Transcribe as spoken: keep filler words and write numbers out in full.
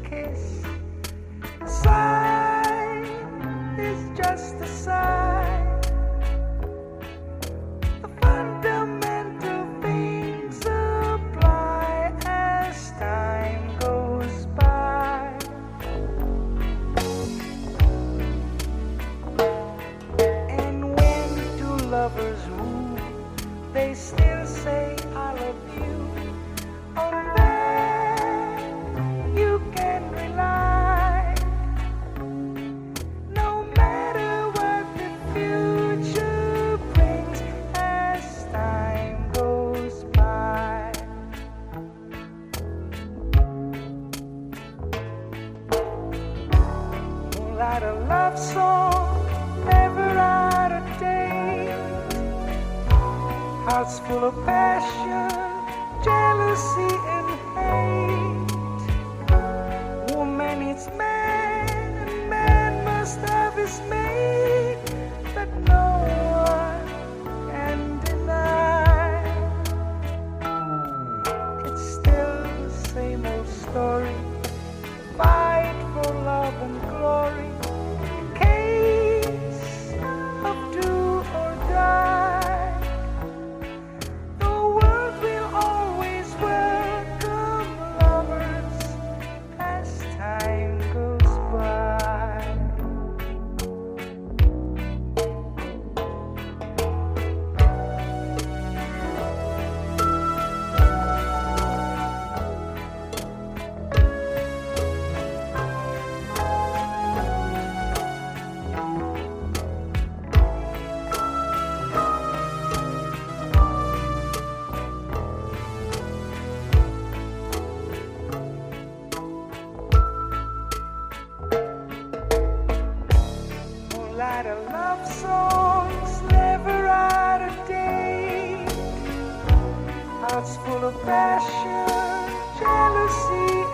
kiss. A sign is just a sign. The fundamental things apply as time goes by. And when two lovers woo, they still say I love you. On that you can rely. No matter what the future brings as time goes by. Moonlight, a love song, never out of date. Hearts full of passion, jealousy and hate. Woman needs man, and man must have his mate, but no one can deny. It's still the same old story. Fight for love and glory. Case of do or die. The world will always welcome lovers as time goes by. Moonlight, a love songs, never out of date. Hearts full of passion, jealousy